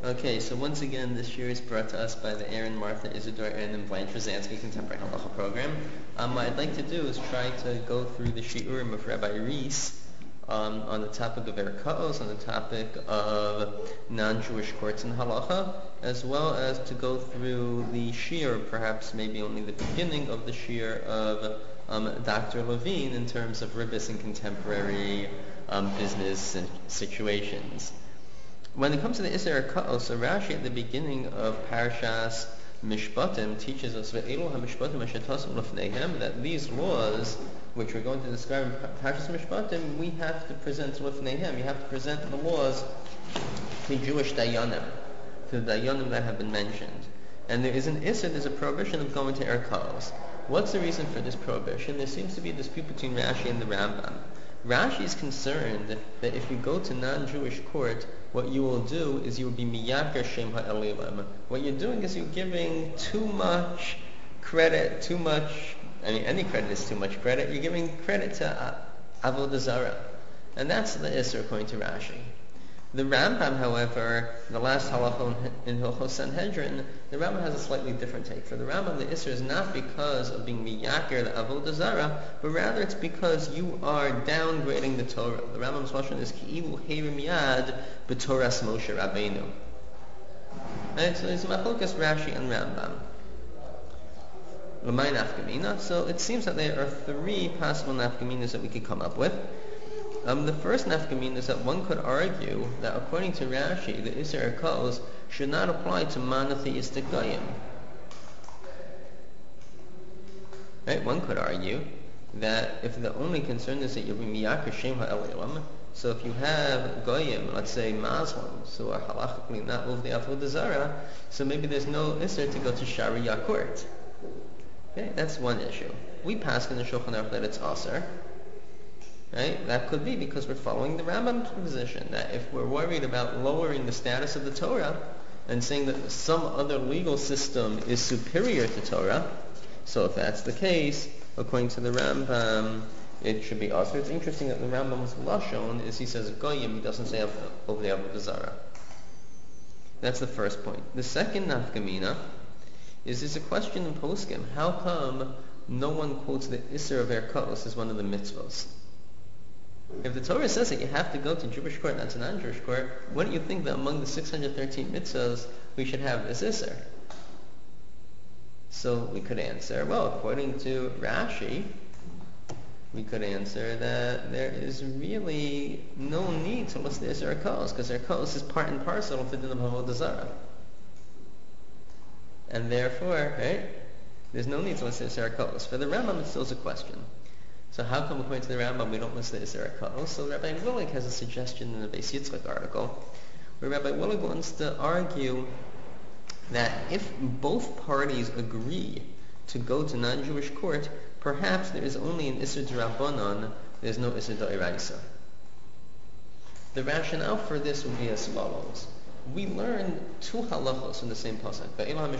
Okay, so once again, this year is brought to us by the Aaron, Martha, Isidore, and Blanche Rosansky Contemporary Halacha program. What I'd like to do is try to go through the Shiurim of Rabbi Rees on the topic of Erkaos, on the topic of non-Jewish courts in Halacha, as well as to go through the Shiur, perhaps maybe only the beginning of the Shiur of Dr. Levine in terms of ribbis in contemporary business situations. When it comes to the Isser Erkaos, so Rashi at the beginning of Parashas Mishpatim teaches us that these laws, which we're going to describe in Parashas Mishpatim, we have to present Lefneihem. You have to present the laws to Jewish Dayanim, to the Dayanim that have been mentioned. And there is an Isser, there's a prohibition of going to Erkaos. What's the reason for this prohibition? There seems to be a dispute between Rashi and the Rambam. Rashi is concerned that if you go to non-Jewish court, what you will do is you will be miyaker shem ha'elilim. What you're doing is you're giving too much credit, any credit is too much credit. You're giving credit to Avodah Zarah. And that's the Isser according to Rashi. The Rambam, however, the last halacha in Hilchos Sanhedrin, the Rambam has a slightly different take. For the Rambam, the Isser is not because of being miyaker the Avodah Zarah, but rather it's because you are downgrading the Torah. The Rambam's lashon is ki'ilu heirim yad b'Toras Moshe Rabbeinu. Right? So there's machlokas Rashi and Rambam. L'may nafkamina. So it seems that there are three possible nafkaminas that we could come up with. The first nafkamin is that one could argue that according to Rashi, the Isser Erkaos should not apply to monotheistic goyim. Right? One could argue that if the only concern is that you're miyaker shem ha'elilim, so if you have goyim, let's say Muslims, who are halachically not of the Avodah Zarah, so maybe there's no Isser to go to Sharia court. Okay, that's one issue. We pass in the Shulchan Aruch that it's Aser. Right? That could be because we're following the Rambam's position that if we're worried about lowering the status of the Torah and saying that some other legal system is superior to Torah, so if that's the case, according to the Rambam, it should be also. It's interesting that the Rambam's lashon is he says goyim, he doesn't say over the Avodah Zarah. That's the first point. The second nafkamina is there's a question in Poskim. How come no one quotes the Isser of Erkaos as one of the mitzvos? If the Torah says that you have to go to Jewish court, not to non-Jewish court, wouldn't you think that among the 613 mitzvahs we should have this Isser? So we could answer, well, according to Rashi, we could answer that there is really no need to list the Isser Erkaos, because Erkaos is part and parcel of the din of Avodah Zarah. And therefore, right, there's no need to list the Isser Erkaos. For the Rambam, it still is a question. So how come according to the Rambam we don't list the Isser Erkaos? So Rabbi Willig has a suggestion in the Beis Yitzchak article, where Rabbi Willig wants to argue that if both parties agree to go to non-Jewish court, perhaps there is only an Isser D'Rabbanan, there's no Isser D'Oraisa. The rationale for this would be as follows. We learn two halachos in the same pasuk.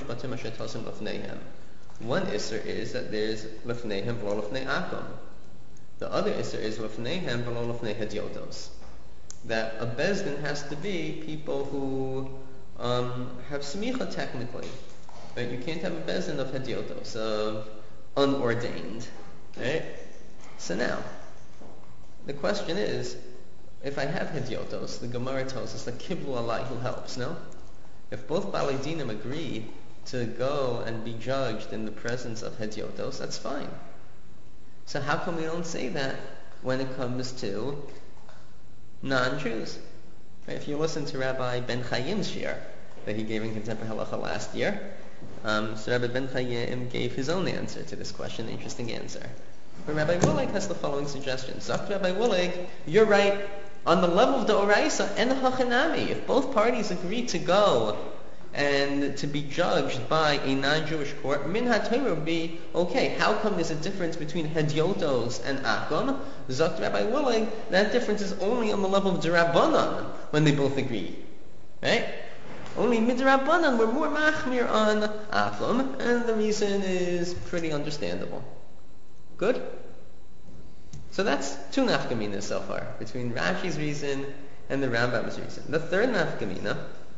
One Isser is that there's Lefneihem v'lo Lefnei Akum. The other Isser is Lefneihem v'lo Lefnei Hedyotos. That a Bezdin has to be people who have smicha technically. Right? You can't have a Bezdin of Hedyotos, of unordained. Right? So now, the question is, if I have Hedyotos, the Gemara tells us that Kiblu Alai, who helps, no? If both Balei Dinim agree to go and be judged in the presence of Hedyotos, that's fine. So how come we don't say that when it comes to non-Jews? Right? If you listen to Rabbi Ben Chaim's shir that he gave in Contemporary Halacha last year, so Rabbi Ben Chaim gave his own answer to this question, an interesting answer. But Rabbi Willig has the following suggestion. Zakt Rabbi Willig, you're right, on the level of the Oraisa and the Hachanami, if both parties agree to go and to be judged by a non-Jewish court, min ha-Torah would be, okay, how come there's a difference between Hedyotos and Akum? Zakt Rabbi Willig, that difference is only on the level of D'Rabbanan when they both agree. Right? Only Midrabbanan, we're more machmir on Akum, and the reason is pretty understandable. Good? So that's two nafkaminas so far, between Rashi's reason and the Rambam's reason. The third nafkamina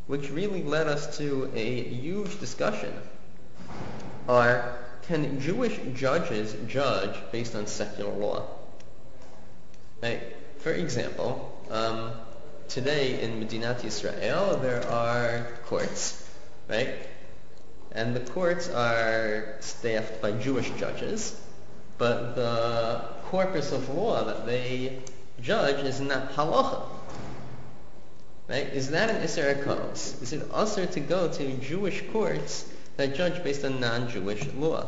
which really led us to a huge discussion, are, can Jewish judges judge based on secular law? Right? For example, today in Medinat Yisrael there are courts, right? And the courts are staffed by Jewish judges, but the corpus of law that they judge is not halacha. Right? Is that an Isser HaKos? Is it usher to go to Jewish courts that judge based on non-Jewish law?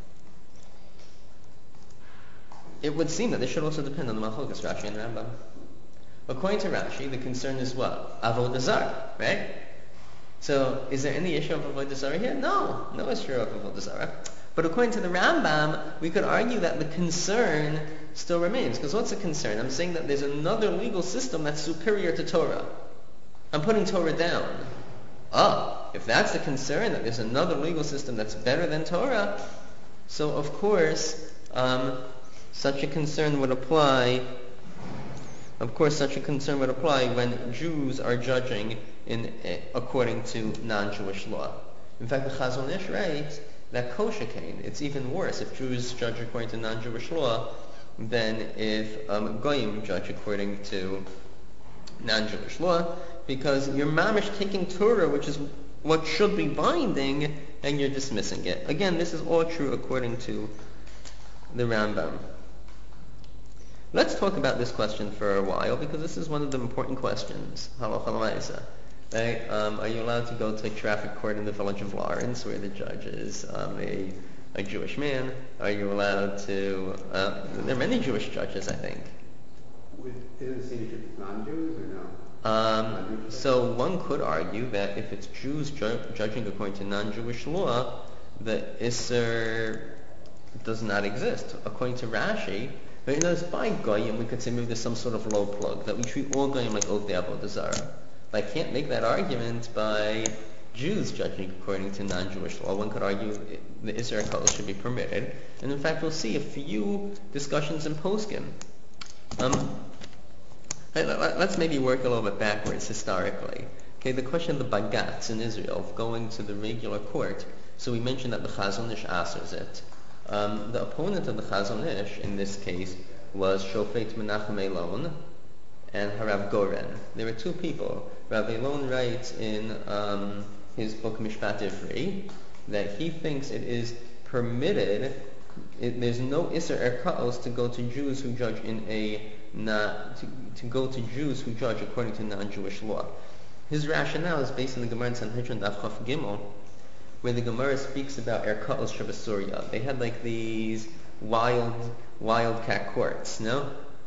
It would seem that this should also depend on the Machlokes Rashi and Rambam. According to Rashi, the concern is what? Avodah Zarah, right? So, is there any issue of Avodah Zarah here? No issue of Avodah Zarah. But according to the Rambam, we could argue that the concern still remains. Because what's the concern? I'm saying that there's another legal system that's superior to Torah. I'm putting Torah down. If that's the concern, that there's another legal system that's better than Torah, so of course, such a concern would apply. Of course, such a concern would apply when Jews are judging according to non-Jewish law. In fact, the Chazon Ish writes that kosher kain, it's even worse if Jews judge according to non-Jewish law than if Goyim judge according to non-Jewish law, because you're mamish taking Torah, which is what should be binding, and you're dismissing it. Again, this is all true according to the Rambam. Let's talk about this question for a while, because this is one of the important questions. Halacha l'maisa. Right? Are you allowed to go to a traffic court in the village of Lawrence, where the judge is a Jewish man? Are you allowed to... there are many Jewish judges, I think. Is it non-Jews or no? So one could argue that if it's Jews judging according to non-Jewish law, the Isser does not exist. According to Rashi, but by Goyim, we could say maybe there's some sort of low plug, that we treat all Goyim like Ovdei Avodah Zarah. But I can't make that argument by Jews judging according to non-Jewish law. One could argue the Isser HaKos should be permitted. And in fact, we'll see a few discussions in Poskim. Let's maybe work a little bit backwards historically. Okay, the question of the Bagatz in Israel, of going to the regular court. So we mentioned that the Chazon Ish answers it. The opponent of the Chazon Ish in this case was Shofet Menachem Elon and Harav Goren. There were two people. Rav Elon writes in his book Mishpat Ivri that he thinks it is permitted. There's no Isser Erkaos to go to Jews who judge to go to Jews who judge according to non-Jewish law. His rationale is based on the Gemara in Sanhedrin Daf Chaf Gimel, where the Gemara speaks about Erkaos Shabbasuria. They had like these wildcat courts, no?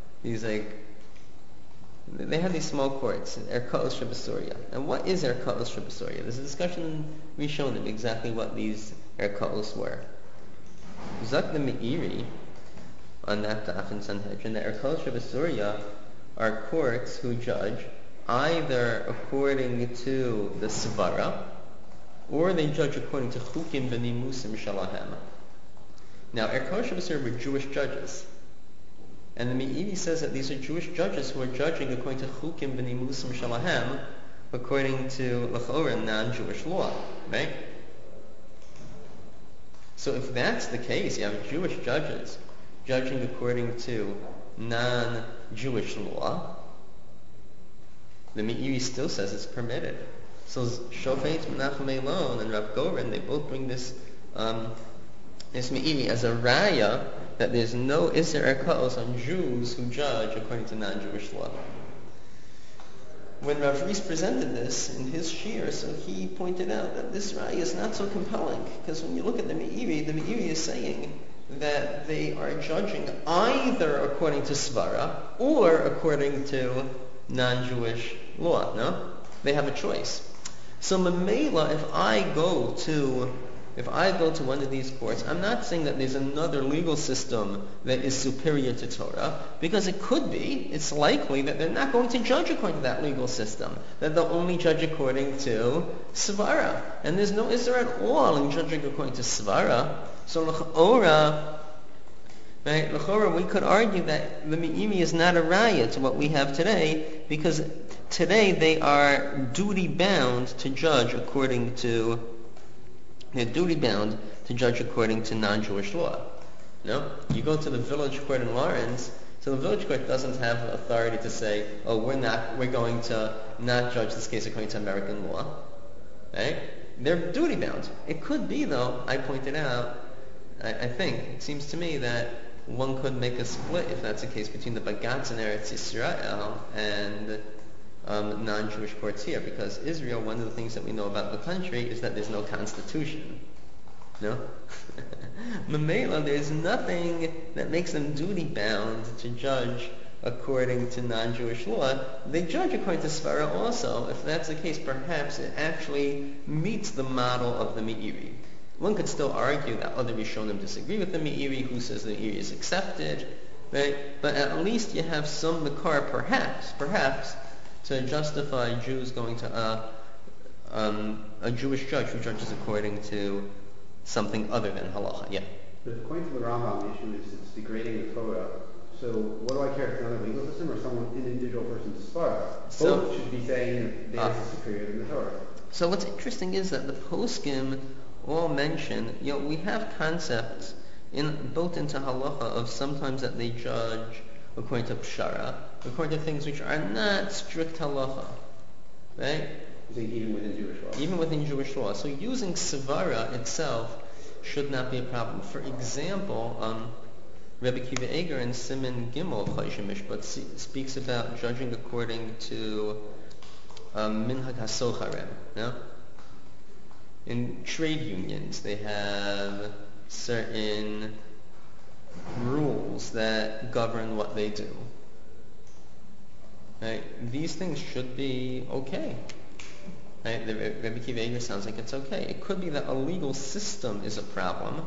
They had these small courts, Erkaos Shabbasuria. And what is Erkaos Shabbasuria? There's a discussion in Rishonim exactly what these Erkaos were. Zak the Meiri on that daf in Sanhedrin, the Erkaos Shabbasuria are courts who judge either according to the Svara, or they judge according to Chukim V'Nimusim Shalahem. Now, Erkaos Shabbasuria were Jewish judges. And the Meiri says that these are Jewish judges who are judging according to Chukim V'Nimusim Shalahem, according to L'chora, non-Jewish law, right? So if that's the case, you have Jewish judges judging according to non-Jewish law, the Meiri still says it's permitted. So Shofet Menachem Elon and Rav Goren, they both bring this Meiri as a raya that there's no Isser Erkaos on Jews who judge according to non-Jewish law. When Rav Reis presented this in his shir, so he pointed out that this raya is not so compelling, because when you look at the Meiri is saying that they are judging either according to Svara or according to non-Jewish law, no? They have a choice. So Mamela, if I go to one of these courts, I'm not saying that there's another legal system that is superior to Torah, because it could be, it's likely that they're not going to judge according to that legal system, that they'll only judge according to Svara. And there's no Isser at all in judging according to Svara. So L'chora, Right? L'chora, we could argue that the Me'iri is not a raya to what we have today, because today they are duty bound to judge according to non-Jewish law. No? You go to the village court in Lawrence, so the village court doesn't have authority to say, oh, we're going to not judge this case according to American law. Right? They're duty bound. It could be, though, I pointed out, I think, it seems to me that one could make a split, if that's the case, between the Bagatz in Eretz Yisrael and non-Jewish courts here, because Israel, one of the things that we know about the country is that there's no constitution. No? Mamela, there's nothing that makes them duty-bound to judge according to non-Jewish law. They judge according to Svara also. If that's the case, perhaps it actually meets the model of the Me'iri. One could still argue that other Rishonim disagree with the Me'iri, who says the Me'iri is accepted, right? But at least you have some Makar, perhaps, to justify Jews going to a Jewish judge who judges according to something other than halacha. Yeah. But according to the Rambam, the issue is it's degrading the Torah. So what do I care if it's another legal system or someone, an individual person's svara? Both should be saying theirs is superior than the Torah. So what's interesting is that the poskim all mention, we have concepts built into halacha of sometimes that they judge according to pshara, according to things which are not strict halacha, right? Even within Jewish law. Even within Jewish law. So using svara itself should not be a problem. For example, Rebbe Kiva Eger in Siman Gimel Choshen Mishpat speaks about judging according to Minhag HaSocharem. No? In trade unions, they have certain rules that govern what they do. Right? These things should be okay. Right? The Rebbe Kiva Eger sounds like it's okay. It could be that a legal system is a problem,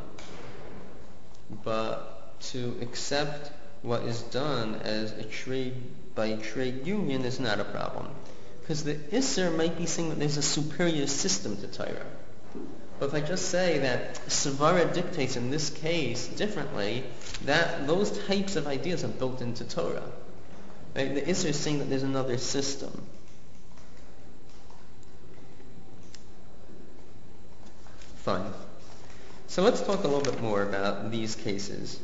but to accept what is done as by a trade union is not a problem. Because the Isser might be saying that there's a superior system to Torah. But if I just say that Svara dictates in this case differently, that those types of ideas are built into Torah. Right? The Isser is saying that there's another system. Fine. So let's talk a little bit more about these cases.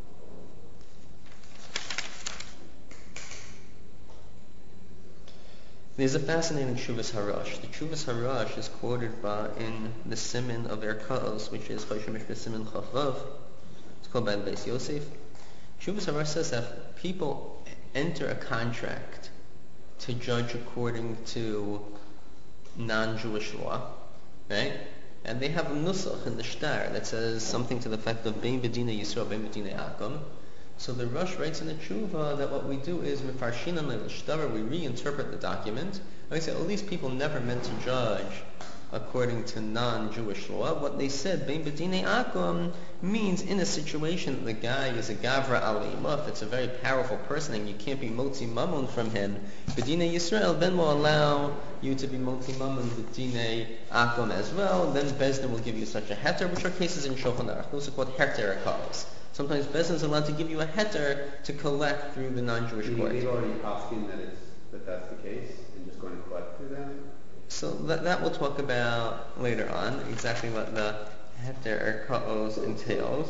There's a fascinating Shuvas Harash. The Shuvas Harash is quoted in the Siman of Erkaos, which is Choshen Mishpat Siman Chavav. It's called by the Beis Yosef. Shuvas Harash says that people enter a contract to judge according to non-Jewish law, right? And they have a nusach in the shtar that says something to the effect of Bein B'dinei Yisrael, Bein B'dinei Akum. So the Rosh writes in the Tshuva that what we do is we reinterpret the document. And we say, at least people never meant to judge according to non-Jewish law. What they said, Bein B'dinei Akum, means in a situation that the guy is a Gavra Alimah, it's a very powerful person and you can't be Motzi Mammon from him, B'dinei Yisrael, then we'll allow you to be Motzi Mammon B'dinei Akum as well. Then Bezdin will give you such a heter, which are cases in Shulchan Aruch. Those are called heter calls. Sometimes Bezdin is allowed to give you a heter to collect through the non-Jewish court. They've already asking that's the case and just going to collect through them? So that we'll talk about later on, exactly what the heter erkaos entails.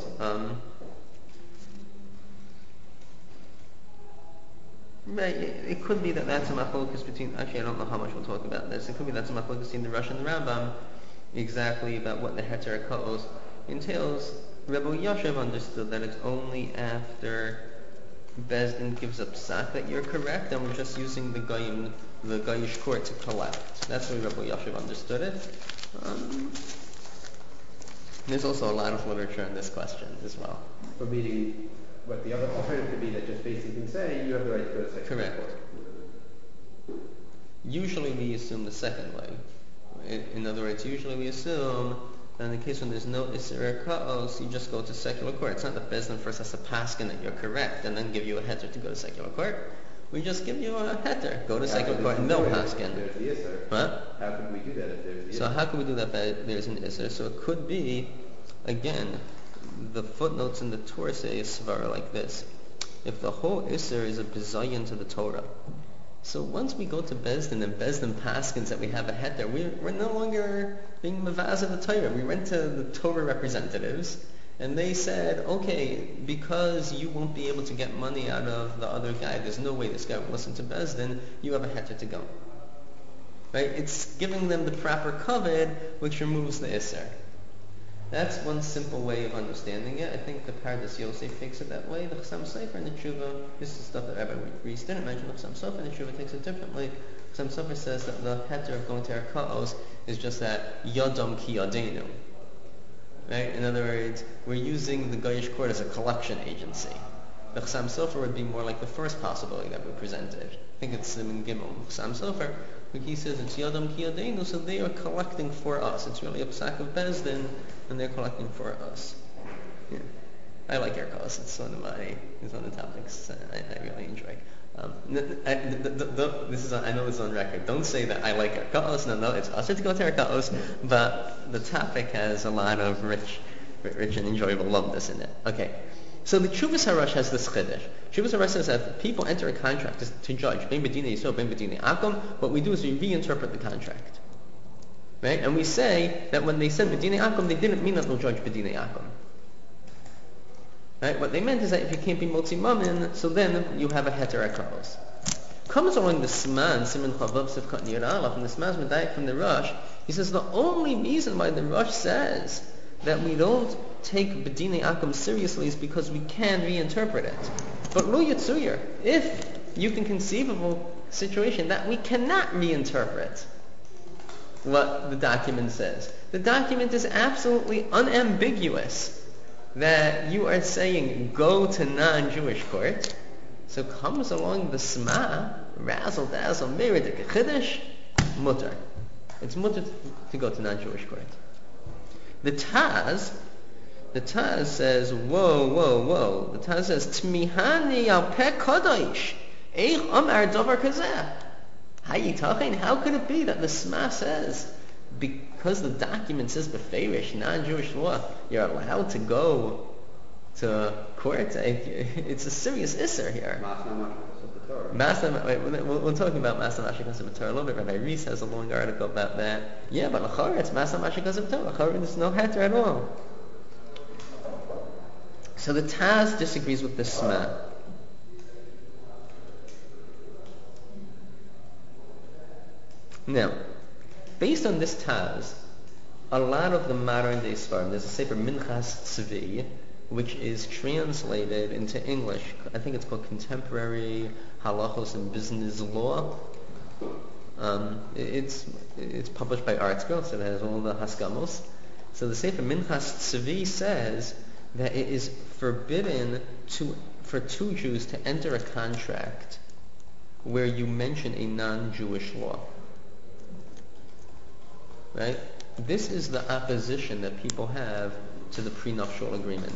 It could be that that's a machlokus between, actually I don't know how much we'll talk about this, it could be that's a machlokus between the Rosh and the Rambam, exactly about what the heter erkaos entails. Rebbe Yoshev understood that it's only after Bezdin gives up psak that you're correct, and we're just using the Goyish court to collect. That's the way Rebbe Yoshev understood it. There's also a lot of literature on this question as well. But meaning, what the other alternative could be that just basically say you have the right to go to second court. Correct. Usually we assume the second way. In other words, usually we assume that in the case when there's no Isser Erkaos, you just go to secular court. It's not that Bezdin first has to paskin that you're correct and then give you a heter to go to secular court. We just give you a heter. Go to secular court and no paskin. There's the Isser. What? How could we do that if there's the Isser? So how can we do that if there's an Isser? So it could be, again, the footnotes in the Torah say a svara like this. If the whole Isser is a bizayon to the Torah, so once we go to Bezdin and Bezdin paskins that we have a heter, we're no longer being mavaz of the Torah. We went to the Torah representatives and they said, okay, because you won't be able to get money out of the other guy, there's no way this guy will listen to Bezdin, you have a heter to go. Right? It's giving them the proper kavod, which removes the Isser. That's one simple way of understanding it. I think the Pardes Yosef takes it that way. The Chassam Sofer and the Tshuva, this is stuff that Rabbi Reese didn't mention. The Chassam Sofer and the Tshuva takes it differently. Chassam Sofer says that the heter of going to Erkaos is just that Yodam ki Yadenu. Right? In other words, we're using the Goyish court as a collection agency. The Chassam Sofer would be more like the first possibility that we presented. I think it's Siman Gimel. Chassam Sofer, when he says it's Yodam ki Yadenu, so they are collecting for us. It's really a psak of Bezdin, and they're collecting for us. Yeah. I like Erkaos. It's one of the topics I really enjoy. This is I know this is on record. Don't say that I like Erkaos. No, it's us to go to Erkaos, but the topic has a lot of rich and enjoyable lumdus in it. Okay. So the Chuvas Harash has this chiddush. Chuvas Harash says that if people enter a contract to judge, ben bedinei yisod, ben bedinei akum, what we do is we reinterpret the contract. Right? And we say that when they said bedinei akum, they didn't mean that they'll judge bedinei akum. Right? What they meant is that if you can't be motzi mamin, so then you have a heter ekros. Comes along the Sman, Siman Chavav Sivkat Nir Aleph, and the Sman's medayik from the Rosh. He says the only reason why the Rosh says that we don't take bedinei akum seriously is because we can reinterpret it. But lo yitzuyer, if you can conceive of a situation that we cannot reinterpret what the document says, the document is absolutely unambiguous that you are saying go to non-Jewish court. So comes along the Sma, razzle dazzle, meridik chiddush, mutter. It's mutter to go to non-Jewish court. The Taz says, whoa. The Taz says, Tmihani al peh kadosh, eich amar davar kazeh. How could it be that the Sma says, because the document says beferish, non-Jewish law, you're allowed to go to court? It's a serious isser here. We're talking about Masna Mashikas of Torah a little bit. Rabbi Reese has a long article about that. Yeah, but L'chara, it's Masna Mashikas of Torah. L'chara, there's no heter at all. So the Taz disagrees with the Sma. Now, based on this Taz, a lot of the modern day Sfarim, there's a Sefer Minchas Tzvi, which is translated into English. I think it's called Contemporary Halachos and Business Law. It's published by ArtScroll, so it has all the Haskamos. So the Sefer Minchas Tzvi says that it is forbidden for two Jews to enter a contract where you mention a non-Jewish law. Right? This is the opposition that people have to the prenuptial agreement.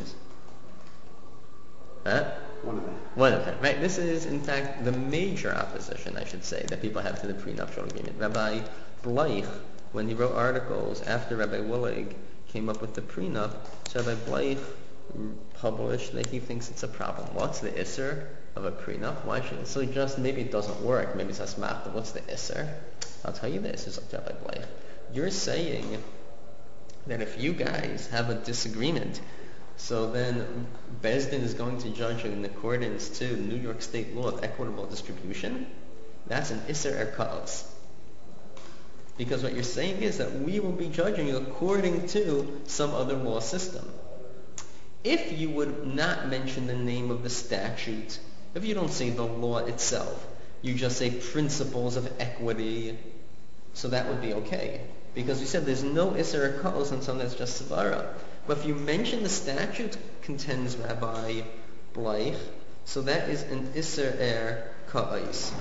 Huh? One of them. Right? This is, in fact, the major opposition, I should say, that people have to the prenuptial agreement. Rabbi Bleich, when he wrote articles after Rabbi Willig came up with the prenup, so Rabbi Bleich published that he thinks it's a problem. What's the isser of a prenup? Why should it? So just maybe it doesn't work. Maybe it's asmach, but what's the isser? I'll tell you this, is up to Rabbi Bleich. You're saying that if you guys have a disagreement, so then Bezdin is going to judge in accordance to New York State law of equitable distribution, that's an Isser Erkaos. Because what you're saying is that we will be judging you according to some other law system. If you would not mention the name of the statute, if you don't say the law itself, you just say principles of equity, so that would be okay. Because we said there's no Isser Erkaos on something that's just Svara. But if you mention the statute, contends Rabbi Bleich, so that is an Isser Erkaos.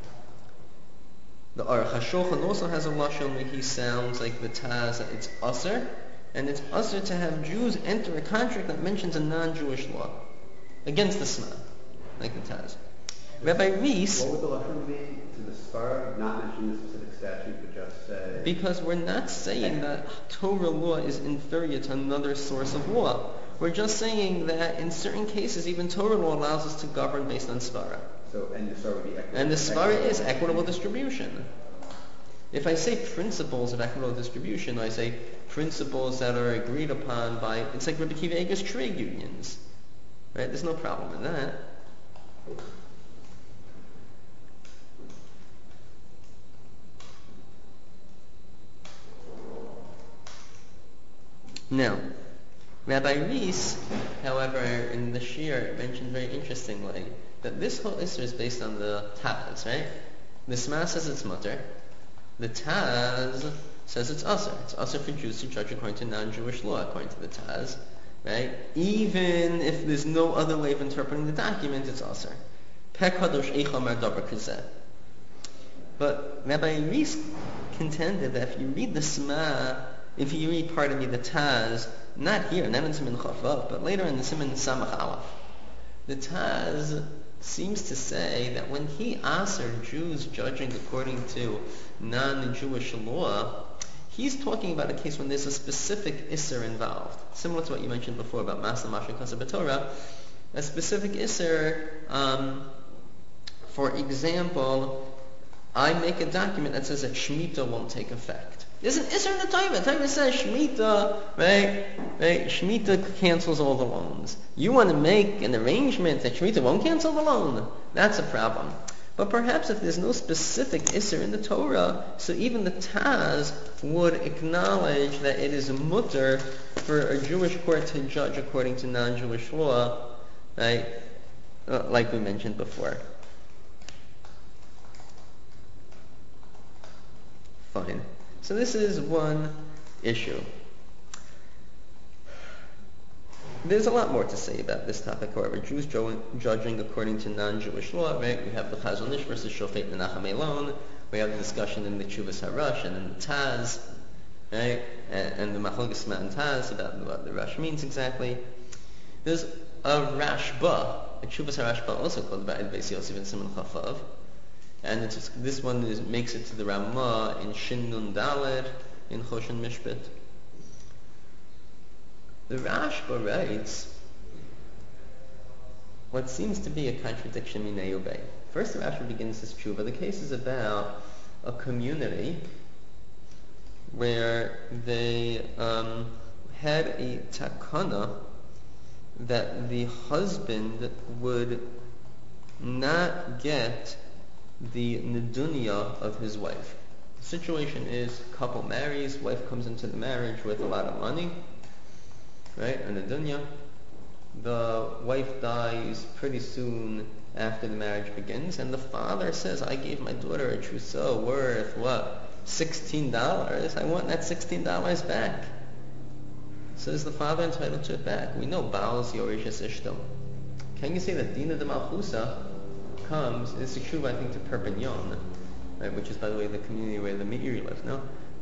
The Aruch HaShulchan also has a lashon where he sounds like the Taz that it's Usser, and it's Usser to have Jews enter a contract that mentions a non-Jewish law against the Sma, like the Taz. Rabbi Reese. What would the lashon be to the Sfar, not mention the specific statute, but just say? Because we're not saying that Torah law is inferior to another source of law. We're just saying that in certain cases, even Torah law allows us to govern based on svara. So, and the svara would be equitable. And the svara is equitable distribution. If I say principles of equitable distribution, I say principles that are agreed upon by, it's like Rabbi Akiva Eiger's trade unions. Right? There's no problem in that. Now, Rabbi Rees, however, in the Shir mentioned very interestingly that this whole Isser is based on the Taz, right? The Sma says it's mutter. The Taz says it's Asr. It's Asr for Jews to judge according to non-Jewish law, according to the Taz, right? Even if there's no other way of interpreting the document, it's Asr. Pek Hadosh Eicha Mar Davar Kazeh. But Rabbi Rees contended that if you read the Sma, if you read, pardon me, the Taz, not here, not in Siman Chaf Vav, but later in the Siman Samach Aleph, the Taz seems to say that when he asked Jews judging according to non-Jewish law, he's talking about a case when there's a specific Isser involved, similar to what you mentioned before about Masla Mashal Kasa B'Torah, a specific Isser, for example, I make a document that says that Shemitah won't take effect. There's an Isser in the Torah. The Torah says Shemitah, right? Shemitah cancels all the loans. You want to make an arrangement that Shemitah won't cancel the loan. That's a problem. But perhaps if there's no specific Isser in the Torah, so even the Taz would acknowledge that it is mutter for a Jewish court to judge according to non-Jewish law, right? Like we mentioned before. Fine. So this is one issue. There's a lot more to say about this topic, however. Jews judging according to non-Jewish law, right? We have the Chazon Ish versus Shofet Menachem Elon. We have the discussion in the Tshuvas Harash and in the Taz, right? And the Machlokes Sma and Taz about what the Rash means exactly. There's a Rashba, a Tshuvas Harashba, also called Ba'ed Beis Yosef in Siman Chaf Vav. And this one makes it to the Ramah in Shin Nun Daled in Choshen Mishpat. The Rashba writes what seems to be a contradiction minei ubei. First, the Rashba begins his tshuva. The case is about a community where they had a takana that the husband would not get the nedunya of his wife. The situation is, couple marries, wife comes into the marriage with a lot of money, right, a nedunya. The wife dies pretty soon after the marriage begins, and the father says, I gave my daughter a trousseau worth, what, $16? I want that $16 back. So is the father entitled to it back? We know Baal's Yorishas Ishto. Can you say that Dina de Malchusa comes, it's a tshuva, I think, to Perpignan, right, which is, by the way, the community where the Meiri lives, no?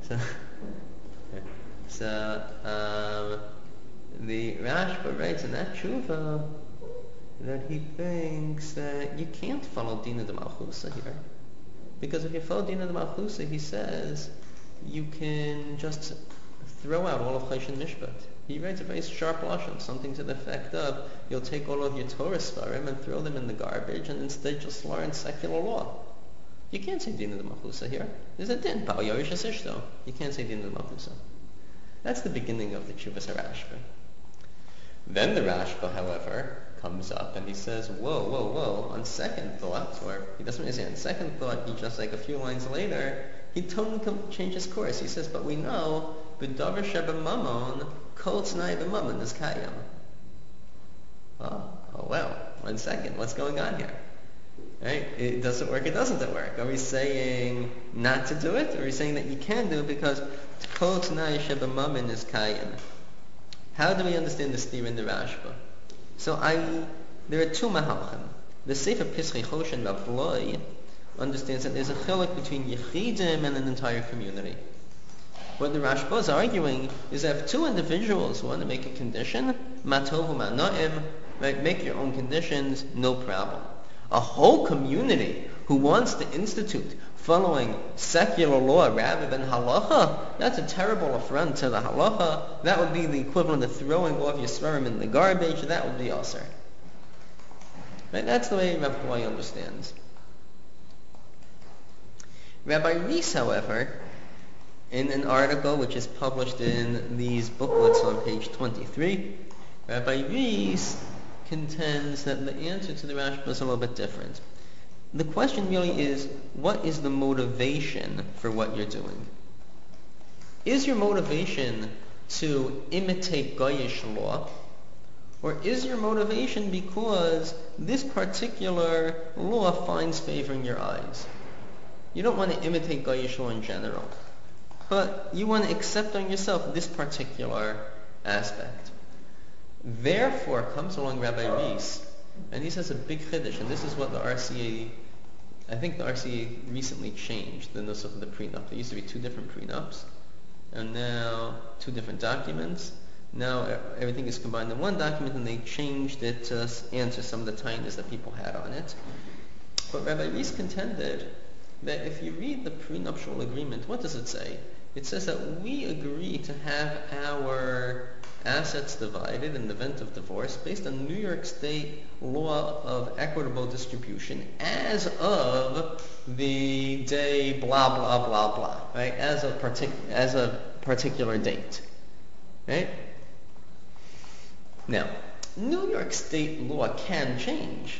So the Rashba writes in that tshuva that he thinks that you can't follow Dina de Malchusa here. Because if you follow Dina de Malchusa, he says, you can just throw out all of Choshen Mishpat. He writes a very sharp lashon, something to the effect of, you'll take all of your Torah svarim and throw them in the garbage and instead just learn secular law. You can't say Dina de Malchusa here. There's a din, Ba'al Yorishas Ishto. You can't say Dina de Malchusa. That's the beginning of the Tshuvas Harashba. Then the Rashba, however, comes up and he says, whoa, on second thought, or he doesn't really say on second thought, he just like a few lines later, he totally changes course. He says, but we know, B'davar sheba mamon, kol t'nai b'mamon is kayam. Oh, well, 1 second, what's going on here? Right? It doesn't work, it doesn't work. Are we saying not to do it? Or are we saying that you can do it because kol t'nai sheba mamon is kayam? How do we understand the steer in the Rashba? So there are two mahalchim. The Sefer Pischei Choshen Rav Loi understands that there's a chiluk between Yechidim and an entire community. What the Rashba is arguing is that if two individuals want to make a condition, matovu ma'noim, right, make your own conditions, no problem. A whole community who wants to institute following secular law rather than halacha, that's a terrible affront to the halacha. That would be the equivalent of throwing off your svarim in the garbage. That would be asur. Right? That's the way Rav Kawai understands. Rabbi Rees, however, in an article which is published in these booklets on page 23, Rabbi Rees contends that the answer to the Rashba is a little bit different. The question really is, what is the motivation for what you're doing? Is your motivation to imitate Goyish law? Or is your motivation because this particular law finds favor in your eyes? You don't want to imitate Goyish law in general, but you want to accept on yourself this particular aspect. Therefore comes along Rabbi Rees, and he says a big chiddush, and this is what the RCA, I think the RCA recently changed the nusach of the prenup. There used to be 2 different prenups, and now 2 different documents. Now everything is combined in one document, and they changed it to answer some of the tinities that people had on it. But Rabbi Rees contended that if you read the prenuptial agreement, what does it say? It says that we agree to have our assets divided in the event of divorce based on New York State law of equitable distribution as of the day blah blah blah blah, right? As a particular date, right? Now, New York State law can change.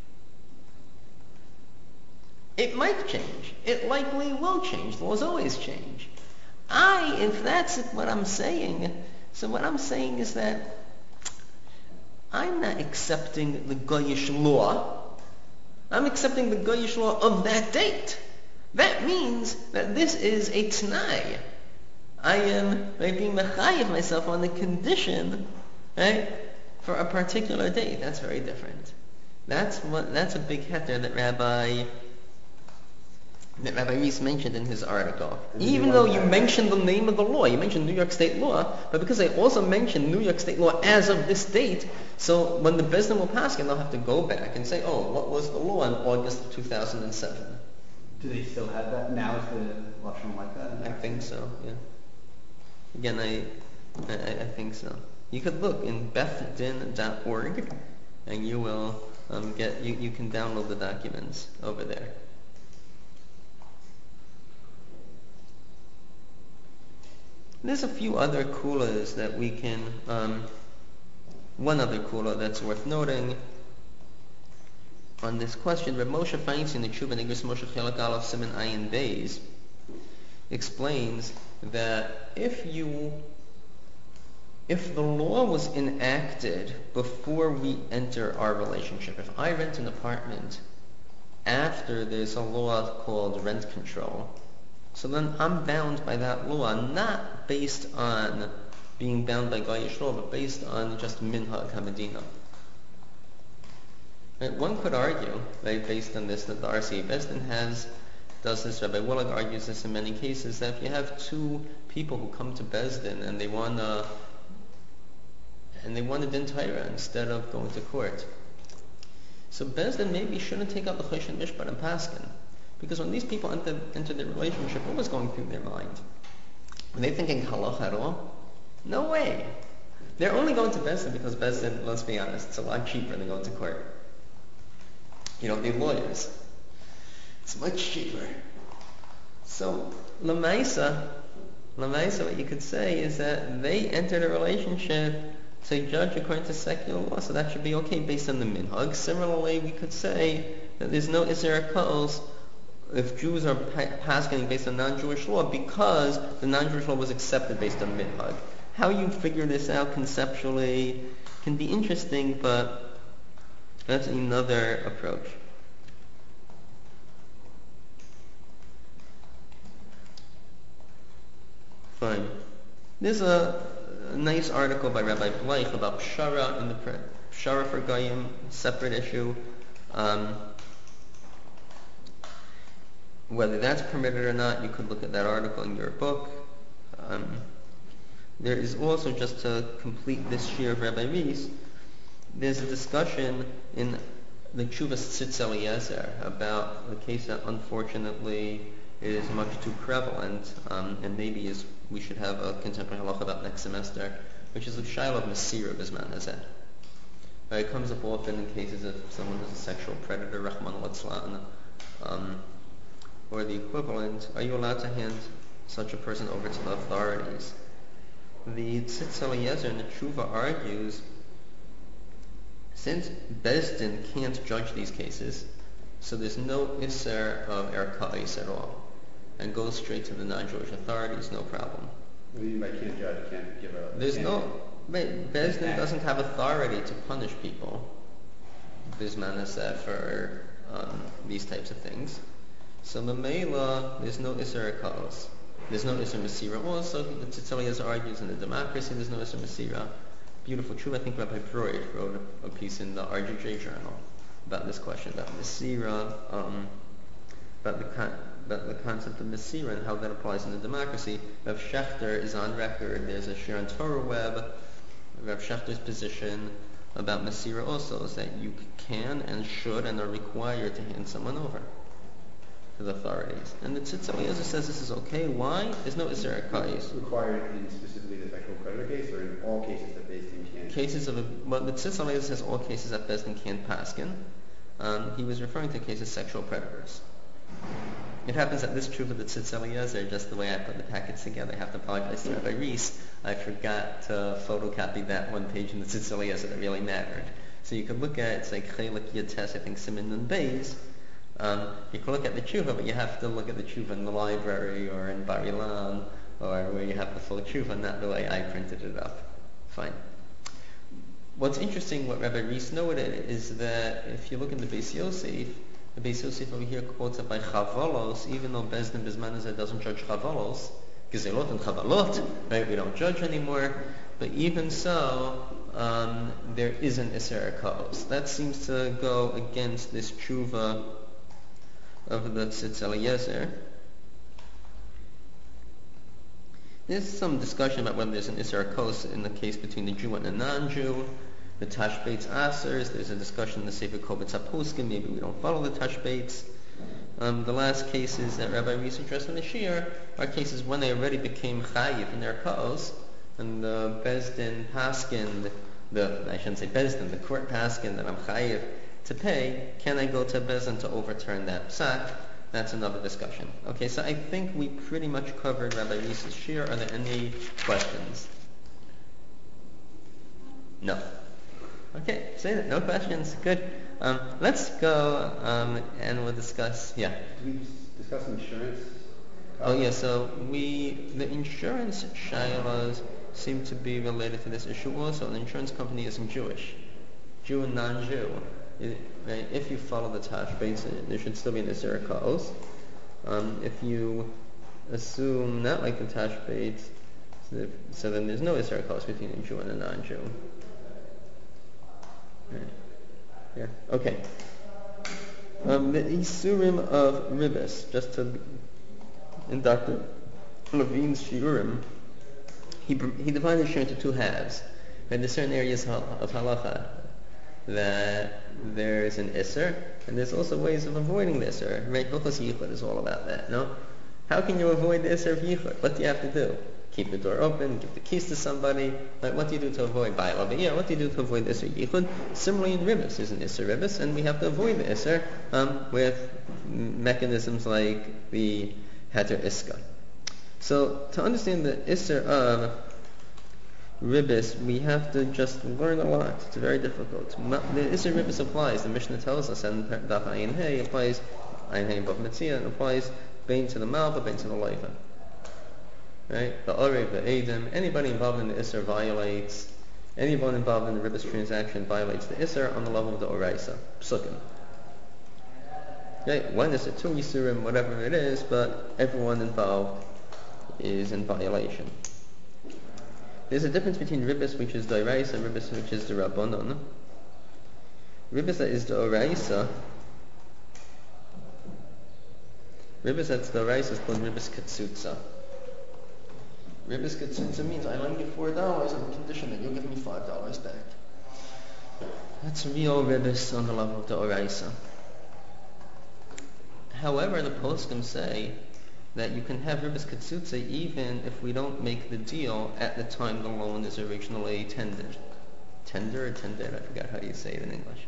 It might change. It likely will change. Laws always change. If that's what I'm saying, so what I'm saying is that I'm not accepting the Goyish law. I'm accepting the Goyish law of that date. That means that this is a t'nai. I am being mechayev myself on the condition, right, for a particular date. That's very different. That's a big heter that Rabbi Rees mentioned in his article. Even though you mentioned the name of the law, you mentioned New York State law, but because I also mentioned New York State law as of this date, so when the Bezdin will pass, they'll have to go back and say, oh, what was the law in August of 2007? Do they still have that? Now is the lashon like that? I think so, yeah. Again, I think so. You could look in bethdin.org, and you will you can download the documents over there. There's a few other kulas that we can, one other kula that's worth noting on this question. Reb Moshe Feinstein, the Tshuva Nigris Moshe Chelak Aleph Siman Ayin Beis, explains that if the law was enacted before we enter our relationship, if I rent an apartment after there's a law called rent control, so then I'm bound by that law, not based on being bound by Goyish law, but based on just minhag hamadina. Right? One could argue, right, based on this, that the RCA Bezdin does this. Rabbi Willig argues this in many cases, that if you have 2 people who come to Bezdin and they want a din Torah instead of going to court, so Bezdin maybe shouldn't take up the Choshen Mishpat and Paskin. Because when these people enter the relationship, what was going through their mind? Were they thinking halacha at all? No way. They're only going to Bezdin because Bezdin, let's be honest, it's a lot cheaper than going to court. You don't need lawyers. It's much cheaper. So, Lamaisa, what you could say is that they entered a relationship to judge according to secular law, so that should be okay based on the minhag. Similarly, we could say that there's no Isser Kos if Jews are passing based on non-Jewish law, because the non-Jewish law was accepted based on minhag. How you figure this out conceptually can be interesting, but that's another approach. Fine. There's a nice article by Rabbi Bleich about Pshara in the Pshara for Goyim, separate issue. Whether that's permitted or not, you could look at that article in your book. There is also, just to complete this shir of Rabbi Rees, there's a discussion in the Tshuvas Tzitz Eliezer about the case that unfortunately is much too prevalent, and maybe we should have a contemporary halacha about next semester, which is the Shaila of Masira Bisman Hazeh. It comes up often in cases of someone who's a sexual predator, Rahman al-Atzlan, or the equivalent. Are you allowed to hand such a person over to the authorities? The Tzitz Eliezer in the Tshuva argues, since Bezdin can't judge these cases, so there's no Isser of Erka'is at all, and goes straight to the non-Jewish authorities, no problem. What do you mean by can't judge? Can't give a... Bezdin doesn't have authority to punish people, Bisman Hazeh, for these types of things. So Mamela, there's no Isser Erka'os. There's no Isser Masira. Also, the Tzitz Eliezer argues in the Democracy there's no Isser Masira. Beautiful truth. I think Rabbi Freud wrote a piece in the RJJ Journal about this question, about Masira, about the concept of Masira and how that applies in the Democracy. Rav Shechter is on record. There's a share on Torah Web. Rav Shechter's position about Masira also is that you can and should and are required to hand someone over to the authorities. And the Tzitz Eliezer says this is okay. Why? There's no Isser Erka'is. Required in specifically the sexual predator case, or in all cases that Bezdin can? The Tzitz Eliezer says all cases that Bezdin can't paskin. He was referring to cases of sexual predators. It happens that this truth of the Tzitz Eliezer, just the way I put the packets together, I have to apologize to Rabbi Reese. I forgot to photocopy that one page in the Tzitz Eliezer that really mattered. So you could look at, it's like Chelik Yates, I think Siman Nun Beis. You can look at the tshuva, but you have to look at the tshuva in the library or in Bar Ilan, or where you have the full tshuva, not the way I printed it up. Fine. What's interesting, what Rabbi Reese noted, is that if you look in the Beis Yosef, the Beis Yosef over here quotes it by Chavalos, even though Bezdin Bisman Hazeh doesn't judge Chavalos, Gezelot and Chavalot, right? We don't judge anymore. But even so, there is an Isser Erka'os. That seems to go against this tshuva of the Tzitz Eliezer. There's some discussion about whether there's an Isser Erka'os in the case between the Jew and the non-Jew. The Tashbeitz Asers, there's a discussion in the Sefer Kovitz HaPoskim, maybe we don't follow the Tashbeitz. The last cases that Rabbi Reese addressed in the Shir are cases when they already became Chayiv in their Ka'os, and the Bezdin Paskin, I shouldn't say Bezdin, the court Paskin that I'm Chayiv to pay, can I go to Bezdin to overturn that psak? That's another discussion. Okay, so I think we pretty much covered Rabbi Reese's Shir. Are there any questions? No. Okay, say that. No questions. Good. Let's go and we'll discuss. Yeah. Did we discuss insurance? Oh yeah. So the insurance shaylas seem to be related to this issue also. The insurance company isn't Jewish, Jew and non-Jew. Right? If you follow the Tashbeitz, there should still be an Isser Erka'os. If you assume not like the Tashbeitz, so then there's no Isser Erka'os between a Jew and a non-Jew. Yeah. Okay. The Isurim of Ribis, just to in Dr. Levine's Shiurim, he divided Shir into two halves. And there's certain areas of halacha that there is an Isser, and there's also ways of avoiding the Isser. Right? Hilchos Yichud is all about that. No? How can you avoid the Isser of Yichud? What do you have to do? Keep the door open, give the keys to somebody. Like, what do you do to avoid Ba'al Abiyah? What do you do to avoid Isser Yichud? Similarly in Ribis, there's an Isser Ribis, and we have to avoid the Isser with mechanisms like the Heter Iska. So, to understand the Isser of Ribis, we have to just learn a lot. It's very difficult. The Isser Ribis applies. The Mishnah tells us, and Daf Ayin Hey applies, Ayin Hey Bav Metzia, and applies Bein to the Malva, Bein to the Leiva. Right? The Orev, the Edom, anybody involved in the Isser violates, anyone involved in the Ribis transaction violates the Isser on the level of the Oraisa, Psukim. Right? One is a two Yisurim, whatever it is, but everyone involved is in violation. There's a difference between Ribis, which is the Oraisa, and Ribis, which is the Rabbanon. Ribis that is the Oraisa, Ribis that's the Oraisa is called Ribis Katsutza. Ribis Katsutza means I lend you $4 on the condition that you'll give me $5 back. That's real ribbis on the level of the oraisa. However, the poskim say that you can have ribbis katsutze even if we don't make the deal at the time the loan is originally tendered. Tender or tendered? I forgot how you say it in English.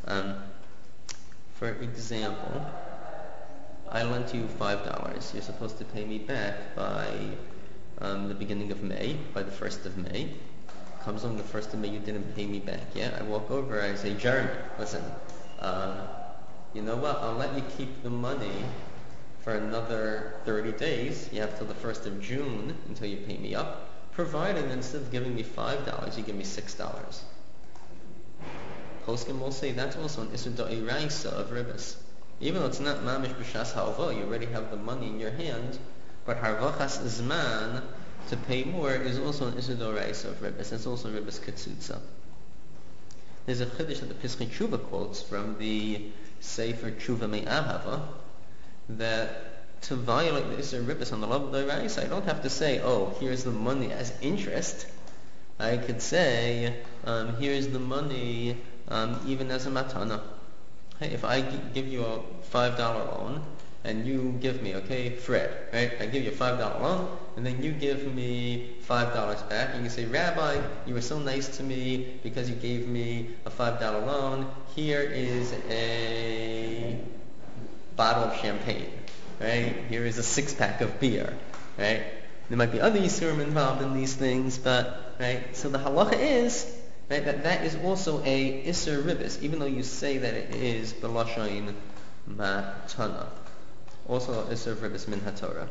For example, I lent you $5. You're supposed to pay me back by the beginning of May, by the 1st of May. Comes on the 1st of May, you didn't pay me back yet. I walk over, I say, Jeremy, listen, you know what, I'll let you keep the money for another 30 days. You have till the 1st of June until you pay me up, provided instead of giving me $5, you give me $6. Poskim will say that's also an Isur Da'iraisa of ribbis. Even though it's not mamish b'shas ha'alva, you already have the money in your hand, but harvachas zman, to pay more, is also an Isur Da'iraisa of ribbis. It's also ribbis ketzutza. There's a chiddush that the Pischei Tshuva quotes from the Sefer Tshuva Me'ahava, that to violate the Isur ribbis on the level of Da'iraisa, I don't have to say, oh, here's the money as interest. I could say, here's the money even as a matana. Hey, if I give you a $5 loan, and you give me, okay, Fred, right? I give you a $5 loan, and then you give me $5 back, and you say, Rabbi, you were so nice to me because you gave me a $5 loan. Here is a bottle of champagne, right? Here is a 6-pack of beer, right? There might be other Yisurim involved in these things, but, right? So the halacha is, right, that is also a Isur ribbis, even though you say that it is b'lashon matana. Also Isur ribbis min haTorah.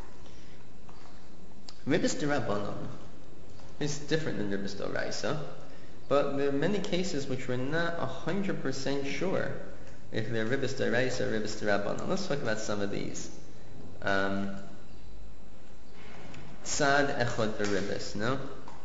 Ribbis d'Rabbanan is different than ribbis d'Oraisa, but there are many cases which we're not 100% sure if they're ribbis d'Oraisa or ribbis d'Rabbanan. Let's talk about some of these. Tzad echad b'ribbis, no?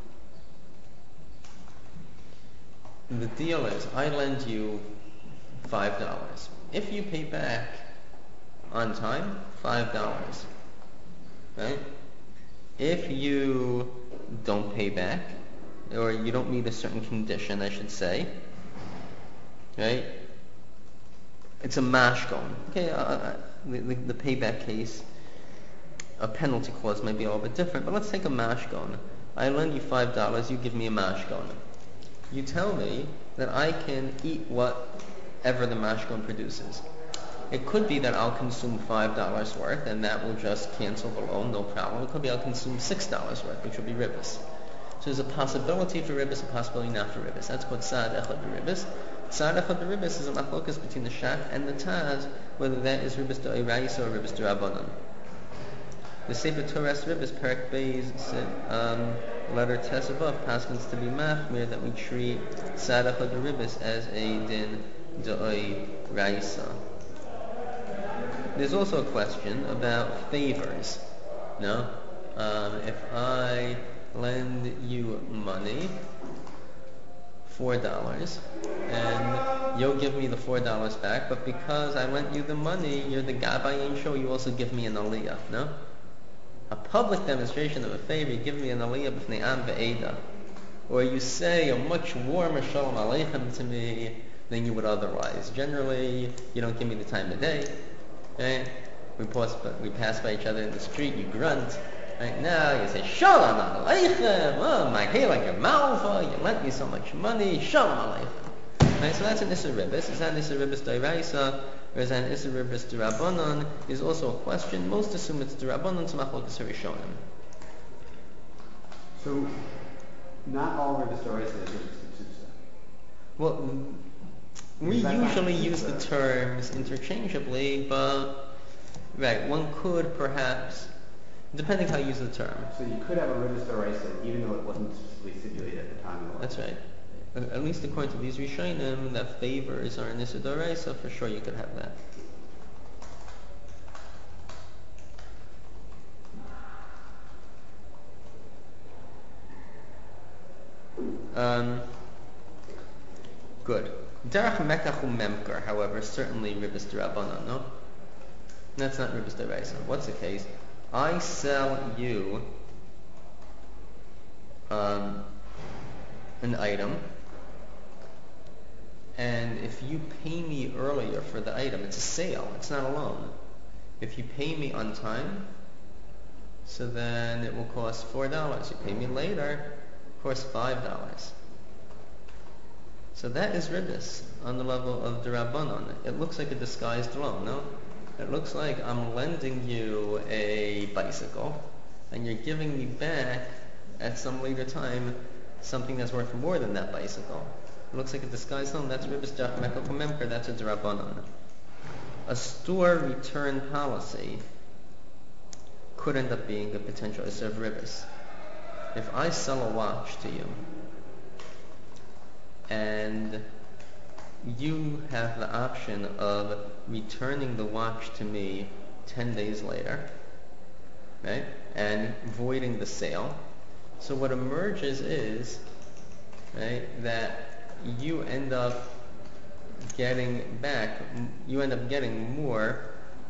The deal is, I lend you $5. If you pay back on time, $5, right? If you don't pay back, or you don't meet a certain condition, I should say, right? It's a mashkon. Okay, the payback case, a penalty clause might be a little bit different, but let's take a mashkon. I lend you $5, you give me a mashkon. You tell me that I can eat whatever the mashkon produces. It could be that I'll consume $5 worth, and that will just cancel the loan, no problem. It could be I'll consume $6 worth, which will be ribbis. So there's a possibility for ribbis, a possibility not for ribbis. That's called tzad echad b'ribbis. Tzad echad b'ribbis is a machlokas between the shach and the taz, whether that is ribbis d'Oraisa or ribbis d'Rabbanan. The Sefer Torah's ribbis, Perek Beis, letter Tes above, paskins to be machmir that we treat tzad echad b'ribbis as a din d'Oraisa. There's also a question about favors. No? If I lend you money, $4, and you'll give me the $4 back, but because I lent you the money, you're the Gabayin show, you also give me an aliyah, no? A public demonstration of a favor, you give me an aliyah b'fnei am ve'eda. Or you say a much warmer shalom aleichem to me than you would otherwise. Generally, you don't give me the time of day. Right? We pass by each other in the street, you grunt. Right now, you say, Shalom Aleichem, oh, my hair like your malva, you lent me so much money, Shalom Aleichem. Right, so that's an Isur ribbis. Is that an Isur ribbis d'Oraisa, or is that an Isur ribbis d'Rabbanan, is also a question. Most assume it's d'Rabbanan, so machlokas harishonim. So, not all ribbis d'Oraisa is ribbis ketzutza. Well, we usually use the terms interchangeably, but right, one could perhaps, depending how you use the term. So you could have a ribbis d'Oraisa even though it wasn't specifically stipulated at the time of the law. That's right. At least according to these Rishonim, that favors are an Isur d'Oraisa, for sure you could have that. Good. Derech mekach memker, however, certainly ribbis d'Rabbanan, no? That's not ribbis d'Oraisa. What's the case? I sell you an item, And if you pay me earlier for the item, it's a sale, it's not a loan. If you pay me on time, so then it will cost $4. You pay me later, it costs $5. So that is ribis on the level of D'Rabbanan. It looks like a disguised loan, no? It looks like I'm lending you a bicycle, and you're giving me back at some later time something that's worth more than that bicycle. It looks like a disguised loan. That's ribis derech mekel memker. That's a D'Rabbanan. A store return policy could end up being a potential issur of ribis. If I sell a watch to you, and you have the option of returning the watch to me 10 days later, right, and voiding the sale. So what emerges is, right, that you end up getting more.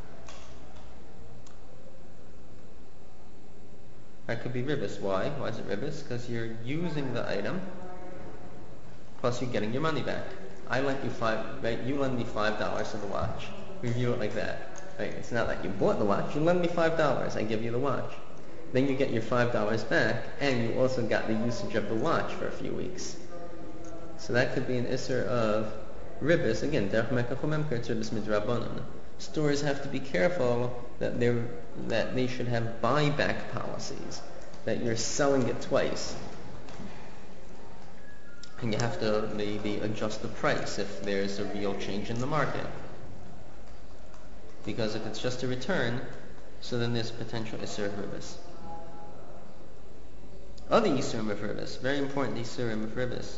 That could be ribis. Why? Why is it ribis? Because you're using the item, plus you're getting your money back. I lent you right? You lend me $5 for the watch. We view it like that, right? It's not like you bought the watch. You lend me $5. I give you the watch. Then you get your $5 back, and you also got the usage of the watch for a few weeks. So that could be an issur of ribis. Again, derech mekel memker, it's ribis midrabanan. Stores have to be careful that they should have buyback policies, that you're selling it twice. And you have to maybe adjust the price if there's a real change in the market. Because if it's just a return, so then there's potential issur of ribis. Other isurim of ribis, very important isurim of ribis.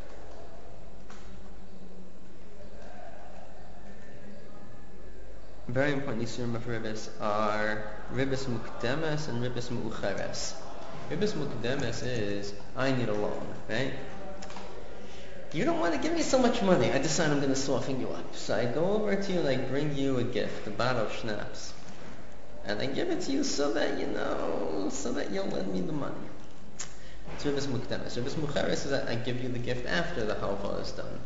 Very important isurim of ribis are ribis mukdemes and ribis mu'ucheres. Ribis mukdemes is, I need a loan, right? You don't want to give me so much money. I decide I'm going to soften you up. So I go over to you and I bring you a gift, a bottle of schnapps. And I give it to you so that you'll lend me the money. It's ribis mukdemes. Ribis mu'ucheres is that I give you the gift after the halva is done.